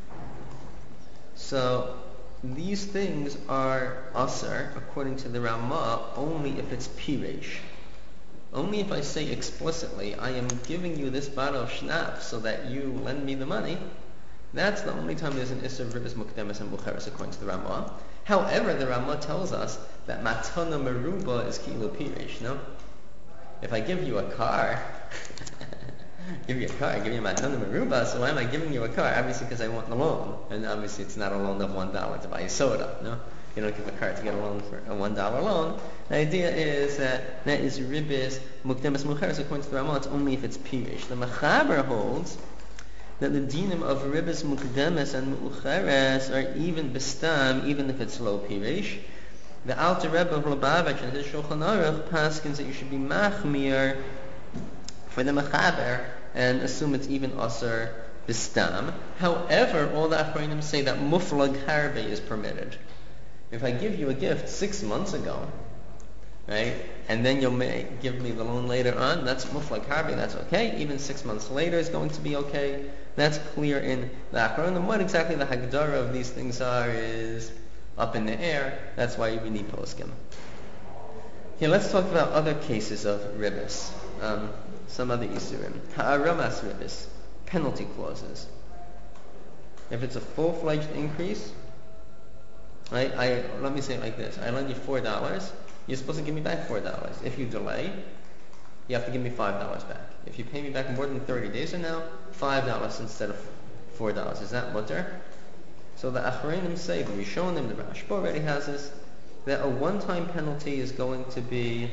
So these things are asar, according to the Ramah, only if it's piresh. Only if I say explicitly, I am giving you this bottle of schnapps so that you lend me the money, that's the only time there's an issur of ribis mukdemes and bucheres, according to the Ramah. However, the Ramah tells us that matana meruba is ki'ilu piresh, no? If I give you a car, give you matana meruba, so why am I giving you a car? Obviously because I want the loan. And obviously it's not a loan of $1 to buy a soda, no? You don't give a car to get a loan for a $1 loan. The idea is that is ribis mukdemes mucheres, according to the Ramah, it's only if it's piresh. The Mechaber holds that the dinim of ribis mukdemes and mucheres are even bestam, even if it's low piresh. The Alter Rebbe of Lubavitch and his Shulchan Aruch paskins that you should be machmir for the Mechaber and assume it's even asar bistam. However, all the Achronim say that muflag harbe is permitted. If I give you a gift 6 months ago, right, and then you'll give me the loan later on, that's muflag harbe, that's okay. Even 6 months later is going to be okay. That's clear in the Achronim. What exactly the Hagdara of these things are is up in the air. That's why we need poskim. Here, let's talk about other cases of ribis. Some other isurim. Ha'aramas ribis, penalty clauses. If it's a full-fledged increase, right? Let me say it like this. I lend you $4. You're supposed to give me back $4. If you delay, you have to give me $5 back. If you pay me back more than 30 days from now, $5 instead of $4. Is that mutter? So the Achronim say, the Rishonim, the Rashba already has this, that a one-time penalty is going to be,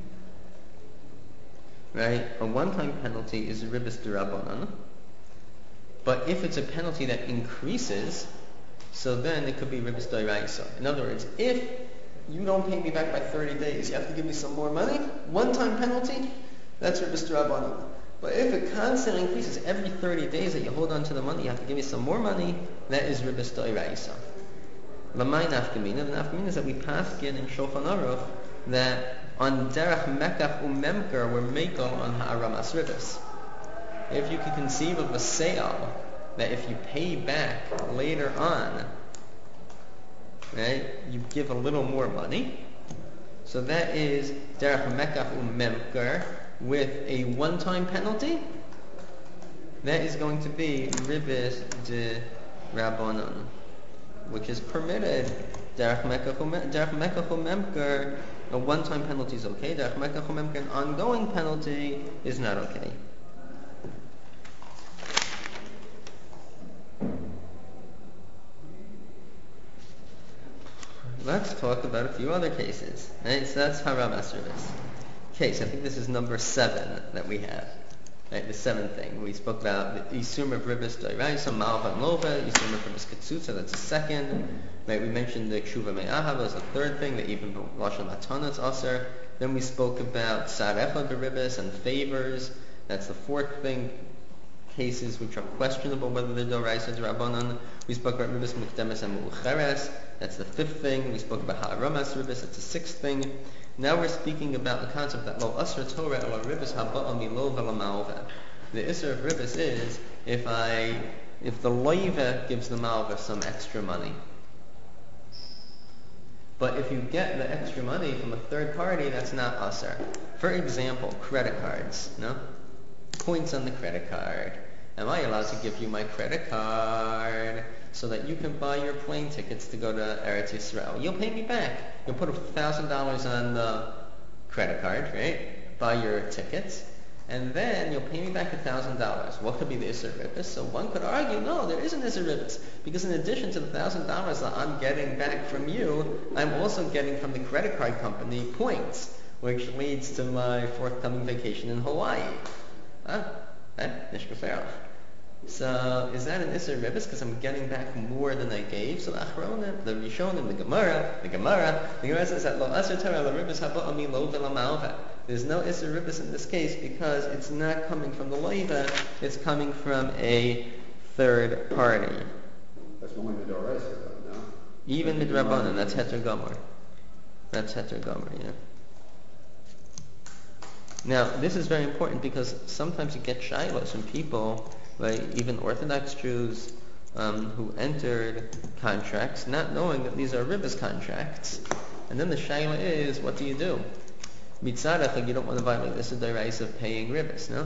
right? A one-time penalty is ribis d'Rabbanan. But if it's a penalty that increases, so then it could be ribis d'Oraisa. In other words, if you don't pay me back by 30 days, you have to give me some more money, one-time penalty, that's ribis d'Rabbanan. But if it constantly increases every 30 days that you hold on to the money, you have to give me some more money, that is ribis d'Oraisa. Lamai nafkamina, the nafkamina is that we paskin in Shulchan Aruch that on derech mekach umemker we're mekel on ha'aramas ribis. If you can conceive of a sale that if you pay back later on, right, you give a little more money. So that is derech mekach umemker with a one-time penalty. That is going to be ribis de rabbanon, which is permitted. Derech mekach umemker, a one-time penalty is okay. Derech mekach umemker, an ongoing penalty is not okay. Let's talk about a few other cases. Right? So that's haram asrubis. Okay, so I think this is number 7 that we have. Right, the 7th thing. We spoke about the isum of ribis doiraisa, malva and lova, isum of ribis katsutza, that's the 2nd. Right, we mentioned the kshuva me'ahav as the 3rd thing, that even lashon matana is aser. Then we spoke about sarecha beribis and favors. That's the 4th thing. Cases which are questionable whether they're doraisa or rabbanan. We spoke about ribis mukdemes and mu'ucheres. That's the 5th thing. We spoke about ha'aramas ribis. That's the 6th thing. Now we're speaking about the concept that lo asr Torah ela ribis haba'a milo v'lamalva. The isser of ribis is if the loiva gives the malva some extra money. But if you get the extra money from a third party, that's not asr. For example, credit cards. No? Points on the credit card. Am I allowed to give you my credit card so that you can buy your plane tickets to go to Eretz Yisrael? You'll pay me back. You'll put $1,000 on the credit card, right? Buy your tickets, and then you'll pay me back $1,000. What could be the Isser Ribis? So one could argue, no, there isn't Isser Ribis, because in addition to the $1,000 that I'm getting back from you, I'm also getting from the credit card company points, which leads to my forthcoming vacation in Hawaii. So is that an Isser Ribis because I'm getting back more than I gave? So the Achronim, the Rishonim, the Gemara says that lo Asr Torah la Ribis haba'a milo v'lamalva. There's no Isser Ribis in this case because it's not coming from the loiva, it's coming from a third party. That's only the Doraisa, no? Even the Rabbanan, that's Heter Gomer. That's Heter Gomer, yeah. Now, this is very important because sometimes you get shilos from people, like even Orthodox Jews who entered contracts not knowing that these are ribis contracts. And then the shaila is, what do you do? Mitzarech, you don't want to violate this deraisa of paying ribis, no?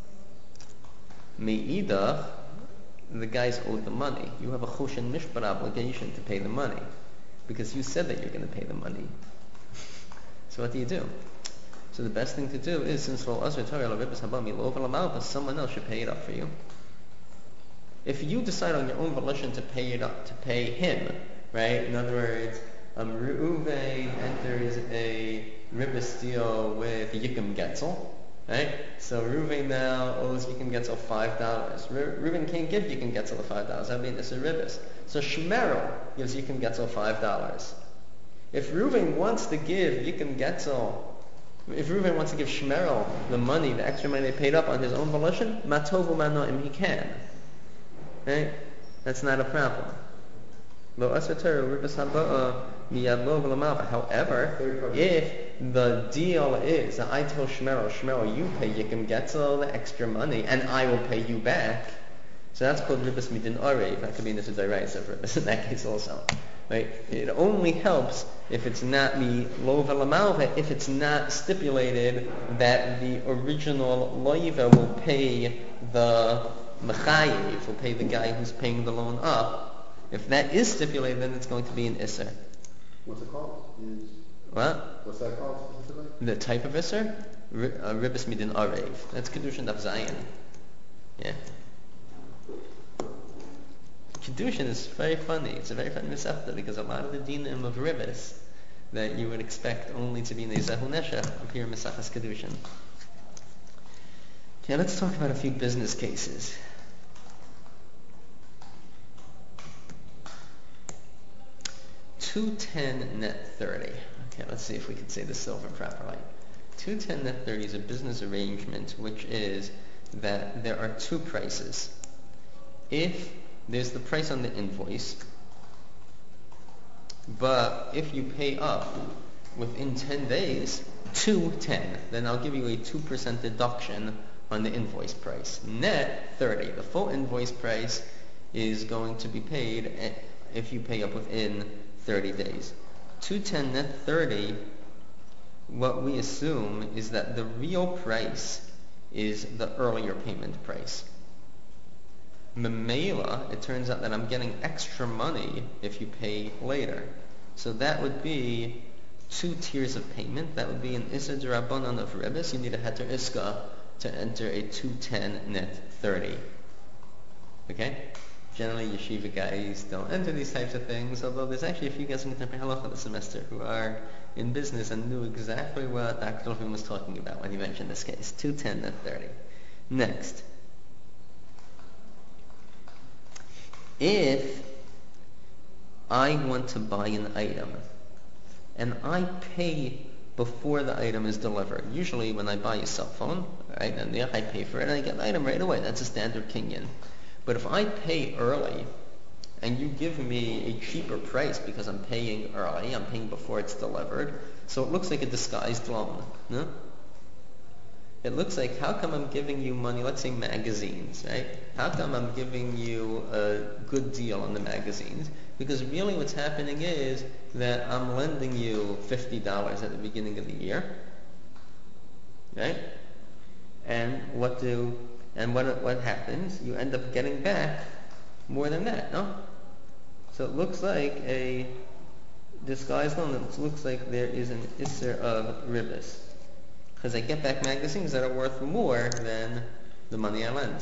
Me'idach, the guy's owed the money. You have a choshen mishpat obligation to pay the money because you said that you're going to pay the money. So what do you do? So the best thing to do is, since someone else should pay it up for you. If you decide on your own volition to pay it up, to pay him, right? In other words, Reuven enters a ribis deal with Yikim Getzel, right? So Reuven now owes Yikim Getzel $5. Reuven can't give Yikim Getzel the $5. I mean, it's a ribis. So Shmerel gives Yikim Getzel $5. If Reuven wants to give Yikim Getzel, if Reuven wants to give Shmerel the money, the extra money they paid up on his own volition, matovu manoim, he can. Right? That's not a problem. However, if the deal is that I tell Shmerel, you pay Yikim Getzel the extra money, and I will pay you back, so that's called ribis midin arev. That could be in this deraisa of ribis in that case also. Right? It only helps if it's not the lo v'lamalva, if it's not stipulated that the original loiva will pay the mechayiv, will pay the guy who's paying the loan up. If that is stipulated, then it's going to be an isser. What's it called? What? What's that called specifically? The type of isser? Ribis midin arev. That's Kedushin Daf Zayin. Yeah. Kedushin is very funny. It's a very funny misafta because a lot of the dinim of ribis that you would expect only to be in the Zehu Nesha appear in Mesachas Kedushin. Okay, let's talk about a few business cases. $210 net 30. Okay, let's see if we can say this silver properly. $210 net 30 is a business arrangement which is that there are two prices. If there's the price on the invoice, but if you pay up within 10 days, 210, then I'll give you a 2% deduction on the invoice price. Net 30. The full invoice price is going to be paid if you pay up within 30 days. 210 net 30, what we assume is that the real price is the earlier payment price. Memela, it turns out that I'm getting extra money if you pay later. So that would be 2 tiers of payment. That would be an Isser D'Rabbanan of Rebis. You need a Heter Iska to enter a 210 net 30. Okay? Generally, yeshiva guys don't enter these types of things, although there's actually a few guys in Contemporary Halacha this semester who are in business and knew exactly what Dr. Levin was talking about when he mentioned this case. 210 net 30. Next. If I want to buy an item and I pay before the item is delivered, usually when I buy a cell phone, right, and I pay for it and I get the item right away, that's a standard kinyan. But if I pay early and you give me a cheaper price because I'm paying early, I'm paying before it's delivered, so it looks like a disguised loan, no? It looks like, how come I'm giving you money, let's say magazines, right? How come I'm giving you a good deal on the magazines? Because really what's happening is that I'm lending you $50 at the beginning of the year, right? And what happens? You end up getting back more than that, no? So it looks like a disguised loan. It looks like there is an Isser of Ribis. Because I get back magazines that are worth more than the money I lend.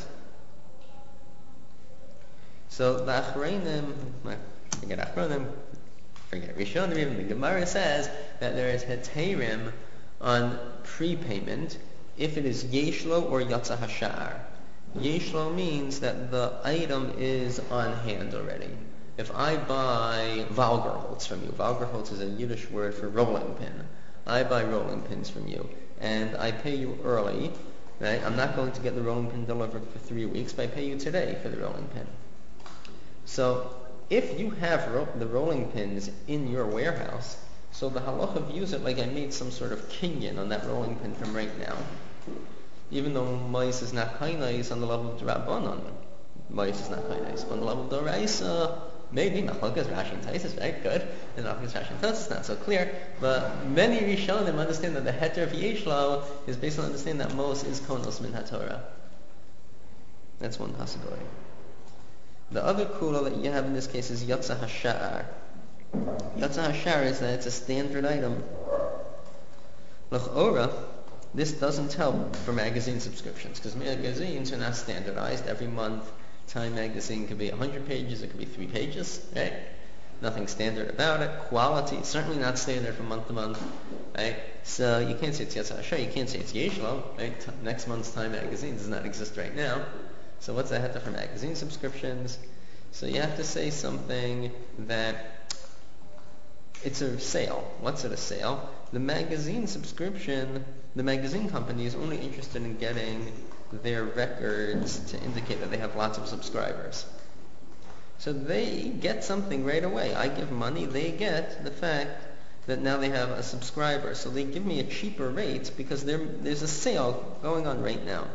So the Achronim, forget Rishonim, even the Gemara says that there is Heterim on prepayment if it is Yeshlo or Yatza Hashar. Yeshlo means that the item is on hand already. If I buy Valgerholz from you, Valgerholz is a Yiddish word for rolling pin. I buy rolling pins from you, and I pay you early, right? I'm not going to get the rolling pin delivered for 3 weeks, but I pay you today for the rolling pin. So if you have the rolling pins in your warehouse, so the halacha views it like I made some sort of kinyan on that rolling pin from right now. Even though Ma'is is not kainais on the level of D'Rabbanan. Ma'is is not kainais. On the level of D'Oraisa, maybe Machlokes Rashi and Taisus, right? Good. And Machlokes Rashi and Taisus is not so clear. But many Rishonim understand that the Heter of Yeshlo is based on understanding that Mos is Konos Min HaTorah. That's one possibility. The other kula that you have in this case is Yatza Hashar. Yatza Hashar is that it's a standard item. L'chora, this doesn't help for magazine subscriptions, because magazines are not standardized. Every month, Time magazine could be 100 pages, it could be 3 pages, right? Nothing standard about it. Quality, certainly not standard from month to month, right? So you can't say it's Yatza Hashar, you can't say it's Yeshlo, right? Next month's Time magazine does not exist right now. So what's the heter for magazine subscriptions? So you have to say something that it's a sale. What's it a sale? The magazine subscription, the magazine company is only interested in getting their records to indicate that they have lots of subscribers. So they get something right away. I give money, they get the fact that now they have a subscriber. So they give me a cheaper rate because there's a sale going on right now.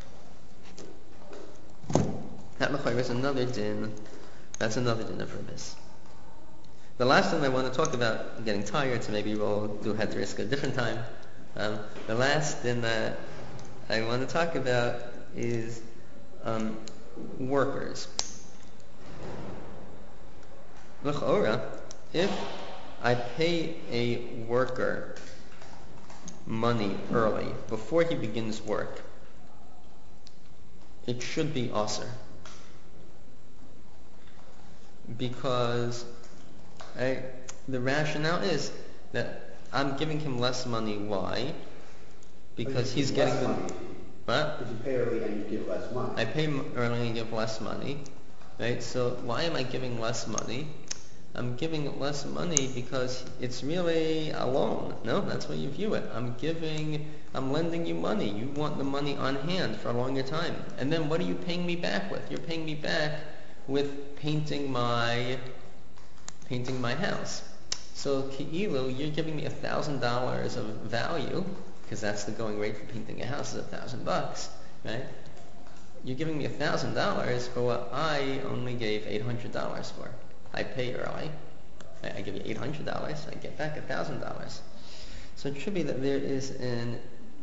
That is another din. That's another din of Ribis. The last thing I want to talk about, I'm getting tired, so maybe we'll do Heter Iska a different time. The last din that I want to talk about is workers. L'chora, if I pay a worker money early, before he begins work, it should be aser. Because the rationale is that I'm giving him less money. Why? Because he's getting the money. What? Because you pay early and you give less money. I pay early and give less money, right? So why am I giving less money? I'm giving less money because it's really a loan. No, that's what you view it. I'm lending you money. You want the money on hand for a longer time. And then what are you paying me back with? You're paying me back with painting my house. So Ki'ilu, you're giving me $1,000 of value, because that's the going rate for painting a house is $1,000, right? you're giving me $1,000 for what I only gave $800 for. I pay early. I give you $800. I get back $1,000. So it should be that there is an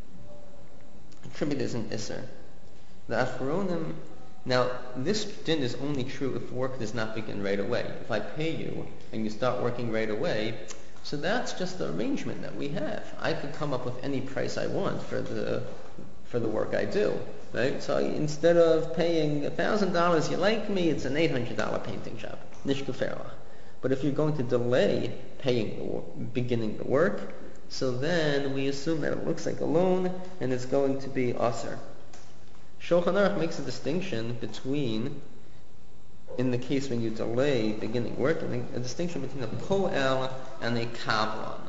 isser. The Achronim. Now, this din is only true if work does not begin right away. If I pay you and you start working right away, so that's just the arrangement that we have. I could come up with any price I want for the work I do, right? So instead of paying $1,000, you like me, it's an $800 painting job, nishkaferah. But if you're going to delay beginning the work, so then we assume that it looks like a loan and it's going to be aser. Shulchan Aruch makes a distinction between, in the case when you delay beginning work, a distinction between a poel and a kablan.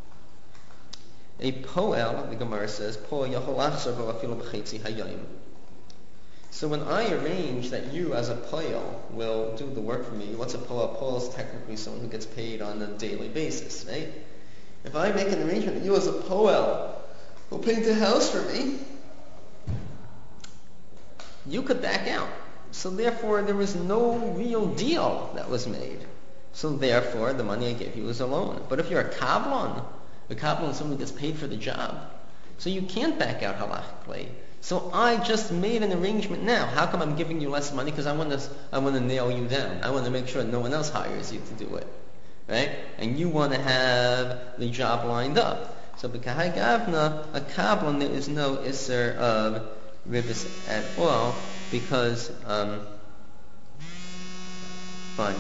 A poel, the Gemara says, so when I arrange that you as a poel will do the work for me, what's a poel? A poel is technically someone who gets paid on a daily basis, right? If I make an arrangement that you as a poel will paint a house for me, you could back out. So therefore, there was no real deal that was made. So therefore, the money I gave you was a loan. But if you're a kablan is someone who gets paid for the job. So you can't back out halachically. So I just made an arrangement now. How come I'm giving you less money? Because I want to nail you down. I want to make sure no one else hires you to do it. Right? And you want to have the job lined up. So b'kahai gavna, a kablan, there is no isser of ribis at all, because fine.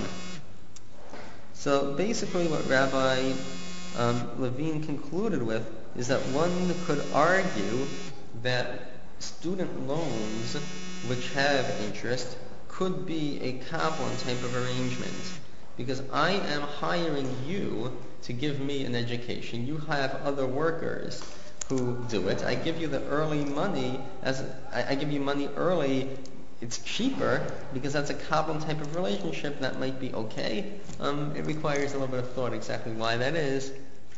So basically what Rabbi Levine concluded with is that one could argue that student loans which have interest could be a kablan type of arrangement, because I am hiring you to give me an education. You have other workers who do it. I give you the early money I give you money early. It's cheaper because that's a kablan type of relationship. That might be okay. It requires a little bit of thought exactly why that is.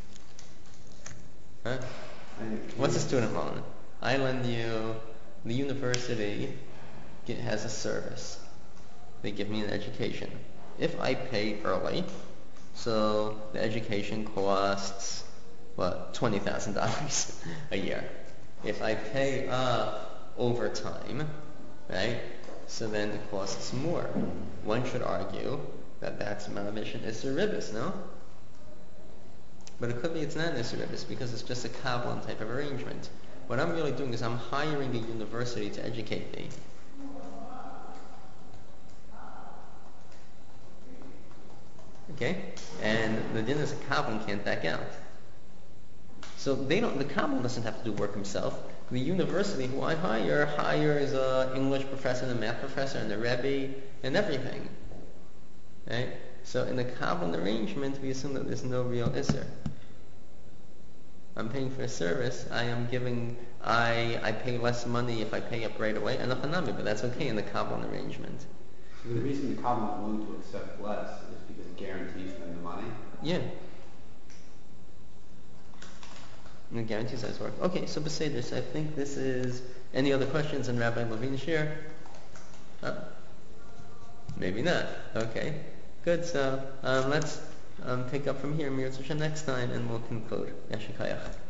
Huh? What's a student loan? I lend you, the university has a service. They give me an education. If I pay early, so the education costs, $20,000 a year. If I pay over time, right, so then it costs more. One should argue that that's mamash and isser ribis, no? But it could be it's not an isser ribis because it's just a kablan type of arrangement. What I'm really doing is I'm hiring a university to educate me. Okay? And the din is a kablan can't back out. So the kablan doesn't have to do work himself. The university who I hires an English professor and a math professor and a rebbe and everything. Right? So in the kablan arrangement, we assume that there's no real isser. I'm paying for a service. I pay less money if I pay up right away, and but that's okay in the kablan arrangement. The reason the kablan is willing to accept less is because it guarantees them the money? Yeah. And it guarantees that it's work. Okay, so Beseder, I think this is... Any other questions on Rabbi Levine's share? Maybe not. Okay, good. So let's pick up from here, Mir Tzusha, next time, and we'll conclude. Yashikayach.